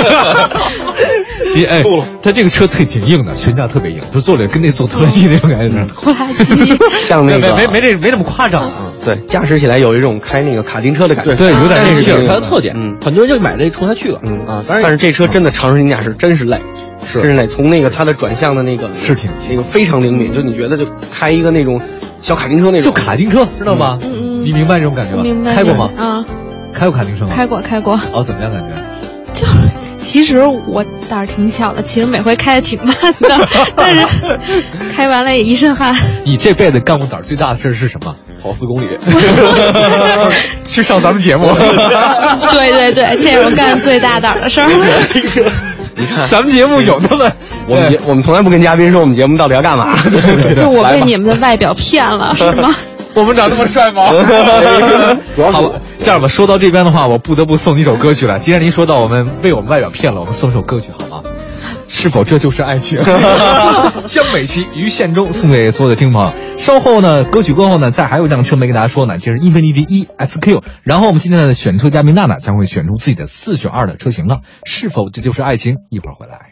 你哎，他这个车挺挺硬的，悬架特别硬，就坐着跟那坐拖拉机那种感觉。 拖拉机， 像那个没没没这没那么夸张。 对，驾驶起来有一种开那个卡丁车的感觉。 对，有点那个劲儿，它的特点。嗯，很多人就买这冲它去了。 嗯啊，当然， 但是这车真的长时间驾驶真是累。 是， 真是累。从那个它的转向的那个是挺那个非常灵敏，就你觉得就开一个那种小卡丁车那种， 就卡丁车，知道吗？ 嗯嗯， 你明白这种感觉吗？ 明白。 开过吗？ 啊， 开过卡丁车吗？ 开过，开过。 哦，怎么样感觉？ 就是，其实我胆儿挺小的，其实每回开的挺慢的，但是开完了也一身汗。 你这辈子干过胆儿最大的事是什么？ 跑四公里， 去上咱们节目。 对对对，这是我干最大胆的事儿。 你看，咱们节目有那么， 我们节我们从来不跟嘉宾说我们节目到底要干嘛。 就我被你们的外表骗了，是吗？ 我们长那么帅吗？好吧，这样吧，说到这边的话，我不得不送你一首歌曲了。既然您说到我们被我们外表骗了，我们送首歌曲好吗？是否这就是爱情？江美琪于宪中送给所有的听众朋友。稍后呢，歌曲过后呢，再还有一辆车没跟大家说呢，这是英菲尼迪 E S Q。然后我们今天的选车嘉宾娜娜将会选出自己的四选二的车型了。是否这就是爱情？一会儿回来。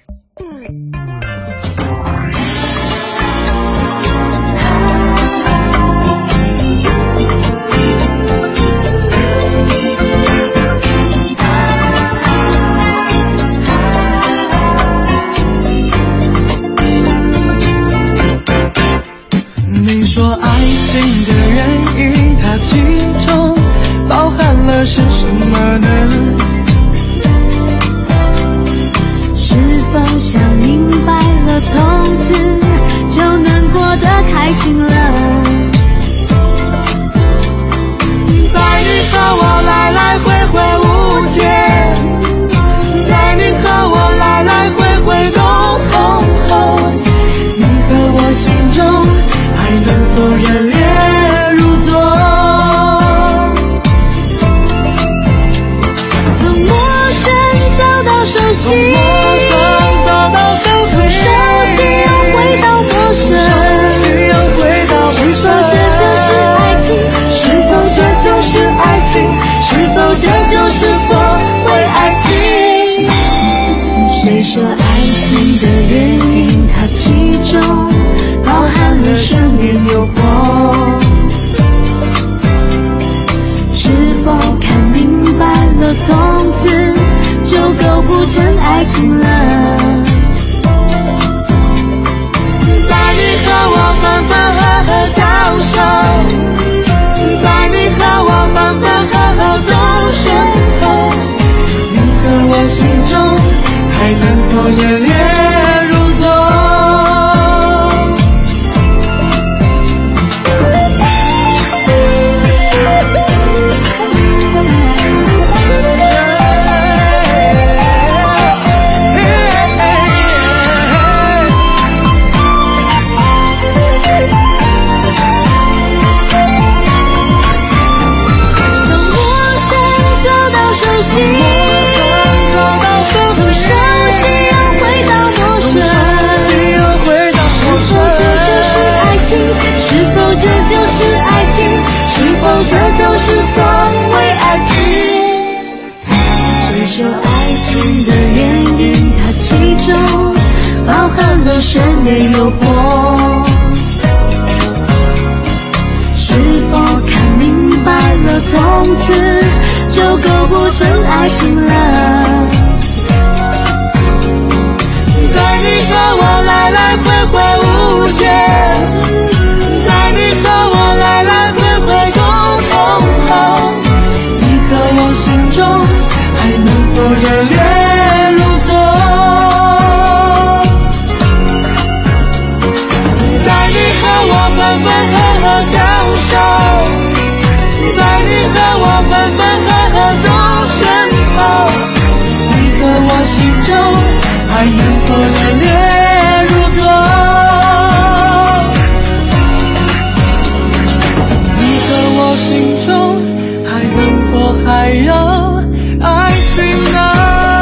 你说爱情的原因，它其中包含了是什么呢？ 是否想明白了，从此就能过得开心了？ 在你和我来来回回无解，在你和我来来回回沟通后，你和我心中还能否热烈如昨？ 从陌生走到熟悉，从熟悉又回到陌生，是否这就是爱情？是否这就是爱情？是否这就是所谓爱情？谁说爱情的原因，它其中包含了生命诱惑？是否看明白了，从此就构不成爱情了？ 在你和我分分合合交手，在你和我分分合合周旋后，你和我心中还能否热烈如昨？ 这就是所谓爱情。谁说爱情的原因，它其中包含了悬念诱惑？是否看明白了，从此就构不成爱情了？ 在你和我来来回回无解，在你和我来来回回沟通后，你和我心中还能否热烈如昨？在你和我分分合合交手，在你和我分分合合周旋后， 还能否热烈如昨？你和我心中还能否还有爱情呢？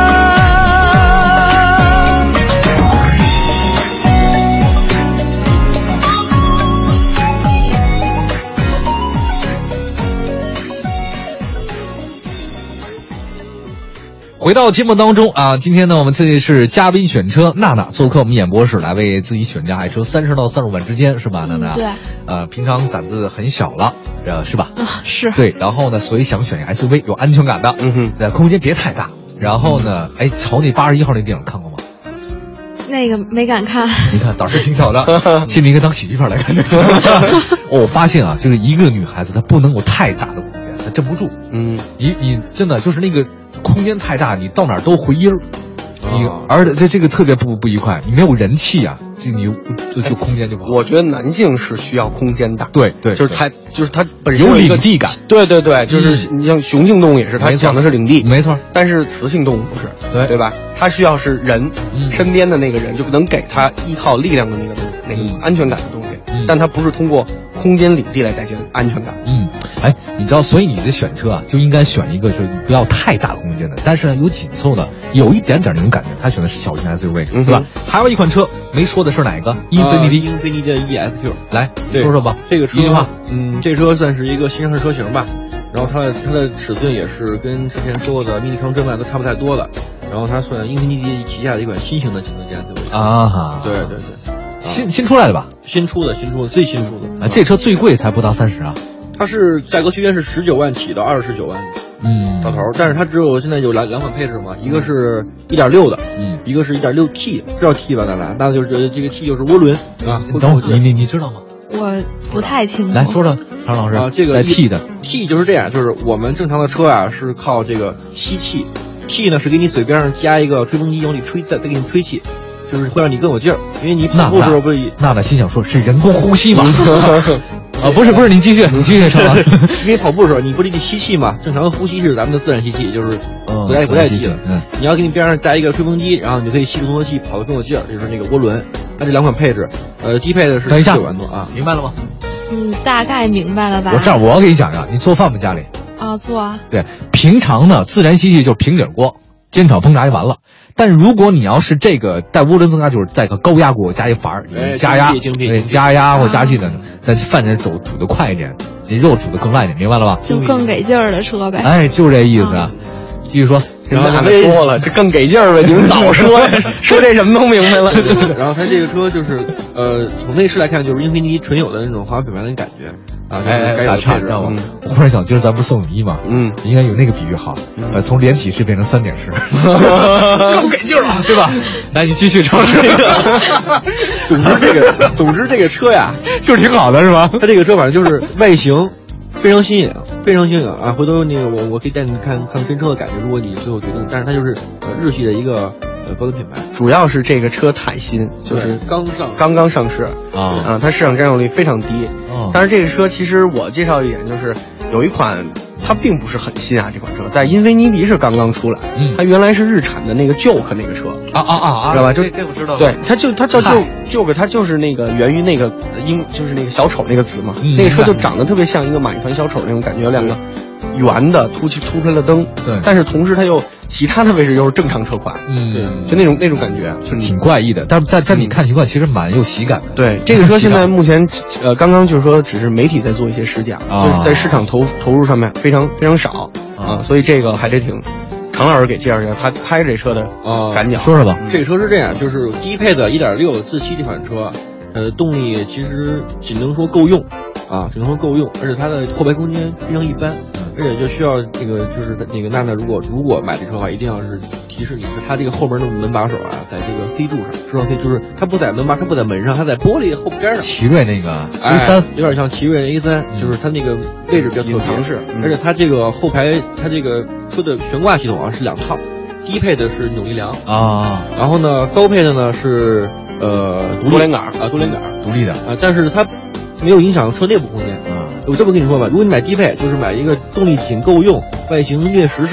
回到节目当中啊，今天呢，我们这里是嘉宾选车，娜娜做客我们演播室来为自己选这爱车，三十到三十五万之间，是吧，娜娜？ 对。 呃，平常胆子很小了，呃，是吧？ 啊，是。 对，然后呢，所以想选一个 S U V 有安全感的， 嗯哼， 呃，空间别太大。然后呢，哎，朝那八十一号那电影看过吗？ 那个没敢看。 你看胆儿挺小的，心里应该当喜剧片来看就行。哦，我发现啊，就是一个女孩子她不能有太大的空间，她镇不住。 嗯， 你你真的就是那个空间太大，你到哪儿都回音儿。你而且这这个特别不不愉快，你没有人气啊，这你就就空间就不好。 我觉得男性是需要空间大， 对对， 就是他就是他本身有一个领地感。 对对对，就是你像雄性动物也是，它讲的是领地， 没错。 但是雌性动物不是， 对对吧？它需要是人身边的那个人，就能给他依靠力量的那个东那个安全感的东西，但它不是通过空间领地来带进安全感。 嗯，哎，你知道，所以你的选车啊，就应该选一个就是不要太大空间的，但是呢有紧凑的，有一点点那种感觉。他选的是小型 S U V，、嗯、对吧？还有一款车没说的是哪个？英菲尼迪， 英菲尼迪的 E S Q， 来说说吧。 这个车， 一句话， 嗯，这车算是一个新上市车型吧。然后它的它的尺寸也是跟之前说过的 Mini 长真迈都差不太多了。然后它算英菲尼迪旗下的一款新型的紧凑级 S U V 啊哈， 对对对， 新新出来的吧？ 新出的，新出的，最新出的。 啊，这车最贵才不到三十啊。 它是价格区间是十九万起到二十九万， 嗯， 到头。但是它只有现在有两两款配置嘛，一个是一点六的， 嗯， 一个是一点六 T， 知道 T 吧？那那那就是这个 T 就是涡轮啊。 等会儿你你你知道吗？ 我不太清楚。 来说说，常老师啊，这个 T 的 T 就是这样，就是我们正常的车啊是靠这个吸气 ，T 呢是给你嘴边上加一个吹风机往里吹，再再给你吹气。就是会让你更有劲儿，因为你跑步的时候不是娜娜心想说是人工呼吸吗？啊，不是不是，您继续，您继续说。 因为跑步的时候你不是得吸气嘛，正常的呼吸是咱们的自然吸气，就是不带、嗯、不带气的。嗯，你要给你边上加一个吹风机，然后你就可以吸更多气，跑得更有劲儿，就是那个涡轮。它这两款配置，呃，低配的是十九万多啊， 明白了吗？ 嗯，大概明白了吧？ 我这样，我要给你讲讲，你做饭吗？家里？ 啊，做啊。 对，平常呢，自然吸气就是平底锅。煎炒烹炸就完了，但如果你要是这个带涡轮增压，就是在个高压锅加一阀儿， 哎、 加压， 对， 加压或加气的，在饭这煮煮的快一点，你肉煮的更烂一点，明白了吧？ 就更给劲儿的车呗。 哎，就这意思。啊、继续说。 然后说了，这更给劲儿呗！你们早说，说这什么都明白了。 然后它这个车就是，呃，从内饰来看，就是英菲尼迪纯有的那种豪华品牌的感觉啊。 哎哎，打岔，知道吗？我忽然想，今儿咱不是送雨衣吗？ 嗯， 应该有那个比喻好，呃，从连体式变成三点式，更给劲儿了，对吧？来，你继续尝试。 总之这个，总之这个车呀， 就是挺好的，是吧？ 它这个车反正就是外形非常新颖。非常新颖啊！回头那个我我可以带你看看真车的感觉，如果你最后决定，但是它就是呃日系的一个呃高端品牌， 主要是这个车太新，就是刚上刚刚上市啊啊，它市场占有率非常低。 哦， 但是这个车其实我介绍一点，就是有一款它并不是很新啊，这款车在英菲尼迪是刚刚出来， 嗯， 它原来是日产的那个 Juke 那个车啊啊啊啊， 知道吧？就这这我知道了， 对，它就它叫 Juke Juke，它就是那个源于那个英就是那个小丑那个词嘛， 嗯、 那个车就长得特别像一个马戏团小丑那种感觉，有两个。圆的凸起凸出来的灯， 对， 但是同时它又其他的位置又是正常车款， 嗯， 就那种那种感觉， 就挺怪异的。但但但你看情况，其实蛮有喜感的。 对，这个车现在目前呃刚刚就是说，只是媒体在做一些试驾， 啊、 就是在市场投投入上面非常非常少啊，所以这个还得挺。常老师给介绍一下他开这车的啊感讲， 说说吧。 这个车是这样，就是低配的一点六自吸这款车，呃，动力其实仅能说够用。啊，只能说够用，而且它的后排空间非常一般，而且就需要那个就是那个娜娜，如果如果买这车的话，一定要是提示你是它这个后门的门把手啊，在这个 C 柱上，知道 C 就是它不在门把，它不在门上，它在玻璃后边上。 奇瑞那个 A 三、 哎、有点像奇瑞 A 三、嗯，就是它那个位置比较特别， 是、 嗯，而且它这个后排它这个车的悬挂系统啊是两套，低配的是扭力梁啊， 然后呢高配的呢是呃多连杆啊多连杆独立的啊，但是它没有影响车内部空间啊。我这么跟你说吧，如果你买低配，就是买一个动力仅够用、外形略时尚，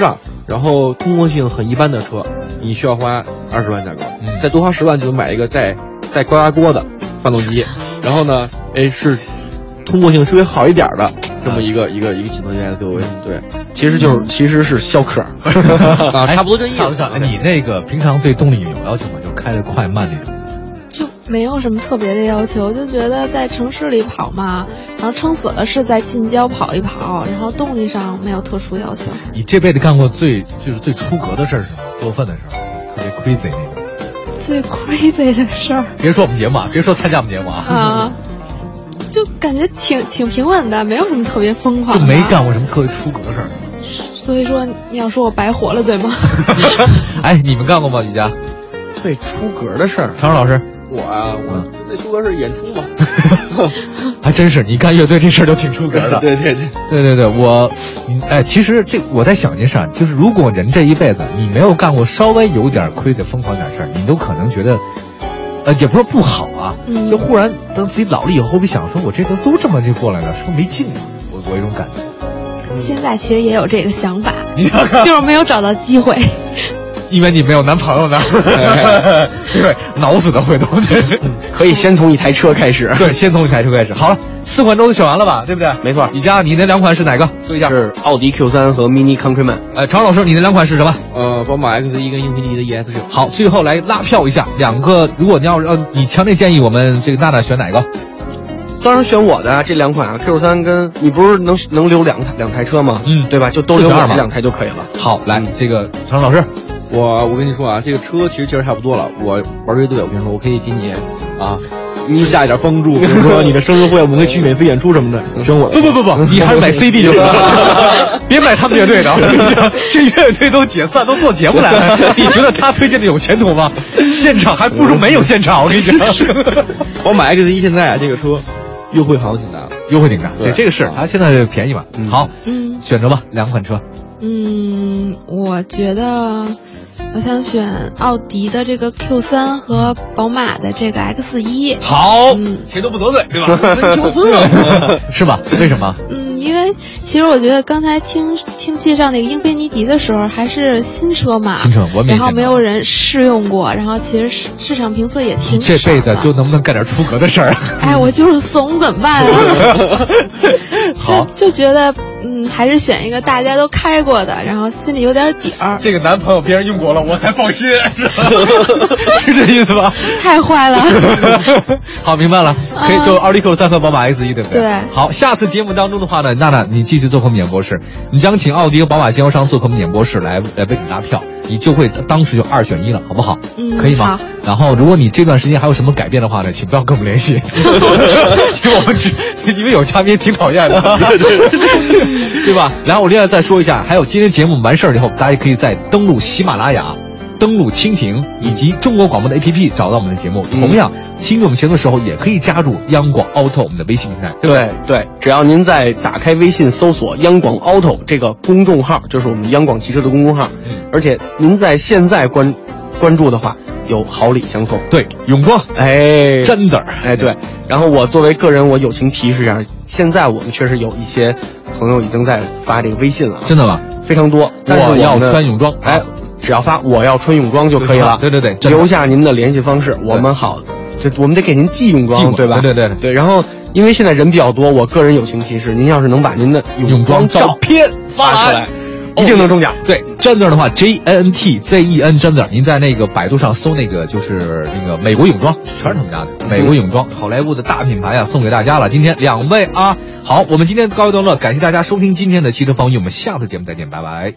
然后通过性很一般的车，你需要花二十万价格， 嗯， 再多花十万就买一个带带高压锅的发动机，然后呢，哎是通过性稍微好一点的这么一个一个一个紧凑级 S U V， 对， 其实就是其实是逍客啊，差不多这意思。 哎，你那个平常对动力有要求吗？就开的快慢那种？ 就没有什么特别的要求，就觉得在城市里跑嘛，然后撑死了是在近郊跑一跑，然后动力上没有特殊要求。 你这辈子干过最就是最出格的事儿是什么？过分的事儿，特别 crazy 那种。 最 crazy 的事儿？ 别说我们节目啊，别说参加我们节目啊。 啊，就感觉挺挺平稳的，没有什么特别疯狂的。 就没干过什么特别出格的事儿。 所以说你要说我白活了，对吗？ 哎，你们干过吗？瑜伽？ 最出格的事儿， 常老师。 我啊，我最出格是演出嘛， 还真是，你干乐队这事儿就挺出格的。 对对对对对对，我，哎，其实这我在想一件事儿，就是如果人这一辈子你没有干过稍微有点亏的疯狂点事儿，你都可能觉得，呃，也不是不好啊， 嗯、 就忽然等自己老了以后，会想说，我这都都这么就过来了，是不是没劲了？我我有一种感觉。 现在其实也有这个想法， 你看看， 就是没有找到机会。 因为你没有男朋友呢，对，挠死的会都可以先从一台车开始， 对，先从一台车开始。好了，四款都选完了吧，对不对？ 没错。 你家你那两款是哪个？说一下。 是奥迪 Q 三 和 Mini Countryman。 呃，常老师，你那两款是什么？ 呃，宝马 X 一 跟英菲尼迪的 E S 六。 好，最后来拉票一下，两个，如果你要呃，你强烈建议我们这个娜娜选哪个？ 当然选我的啊，这两款啊 Q 三跟你不是能能留两台两台车吗？ 嗯， 对吧？就都留我这两台就可以了。 好，来，这个常老师。 我我跟你说啊，这个车其实劲儿差不多了。我玩乐队，我跟你说，我可以给你啊，你下一点帮助，比如说你的生日会，我们可以去免费演出什么的。选我不不不不，你还是买 C D 就行了，别买他们乐队的。这乐队都解散，都做节目来了。你觉得他推荐的有前途吗？现场还不如没有现场。我跟你讲， 我买 X 一现在啊，这个车优惠好像挺大的， 优惠挺大。对，这个是它现在便宜嘛。好， 嗯， 选择吧，两款车。 嗯，我觉得我想选奥迪的这个 Q 三 和宝马的这个 X 一。 好， 嗯， 谁都不得罪，对吧？是吧？为什么？ 嗯，因为其实我觉得刚才听听介绍那个英菲尼迪的时候，还是新车嘛， 新车我没见过， 然后没有人试用过，然后其实市市场评测也挺少的。 这辈子就能不能干点出格的事儿？ 哎，我就是怂，怎么办啊？ 好， 就觉得嗯，还是选一个大家都开过的，然后心里有点底儿。 这个男朋友别人用过了，我才放心，是吧？是这意思吧？ 太坏了。 好，明白了，可以就奥迪 Q 三和宝马 X 一，对不对？ 对。 好，下次节目当中的话呢，娜娜你继续做客我们演播室，你将请奥迪和宝马经销商做客我们演播室来来为你拉票，你就会当时就二选一了，好不好？ 嗯， 可以吗？ 好。 然后，如果你这段时间还有什么改变的话呢，请不要跟我们联系，因为我们只因为有嘉宾挺讨厌的，对吧？然后我另外再说一下，还有今天节目完事儿以后，大家可以在登录喜马拉雅、登录蜻蜓以及中国广播的 A P P 找到我们的节目。同样，听我们节目的时候也可以加入央广 Auto 我们的微信平台。 对对，只要您在打开微信搜索央广 Auto 这个公众号，就是我们央广汽车的公众号， 嗯， 而且您在现在关关注的话，有好礼相送。 对，永光， 哎， 真的， 哎对。然后我作为个人，我友情提示一下，现在我们确实有一些朋友已经在发这个微信了， 真的吗？ 非常多。但是我要穿泳装， 哎，只要发我要穿泳装就可以了。 对对对， 留下您的联系方式，我们好，就我们得给您寄泳装，对吧？ 对对对对。然后因为现在人比较多，我个人友情提示，您要是能把您的泳装照片发出来，一定能中奖。 对，真的的话 ，J N N T Z E N 真的，您在那个百度上搜那个就是那个美国泳装，全是他们家的美国泳装，好莱坞的大品牌啊，送给大家了。今天两位啊，好，我们今天告一段落，感谢大家收听今天的汽车风云，我们下次节目再见，拜拜。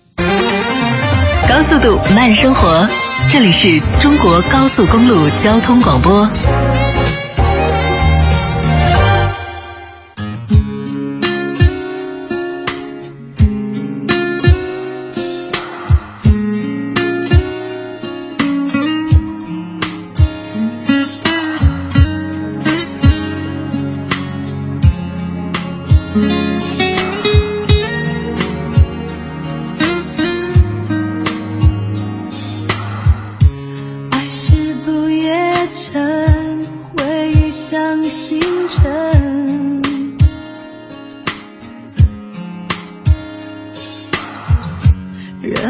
高速度慢生活，这里是中国高速公路交通广播。 人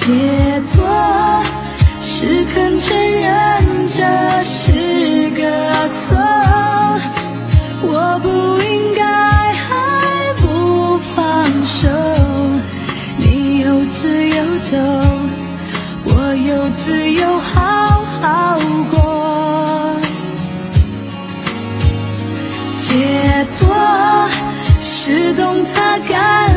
解脱是肯承认这是个错，我不应该还不放手，你有自由走，我有自由好好过，解脱是懂擦干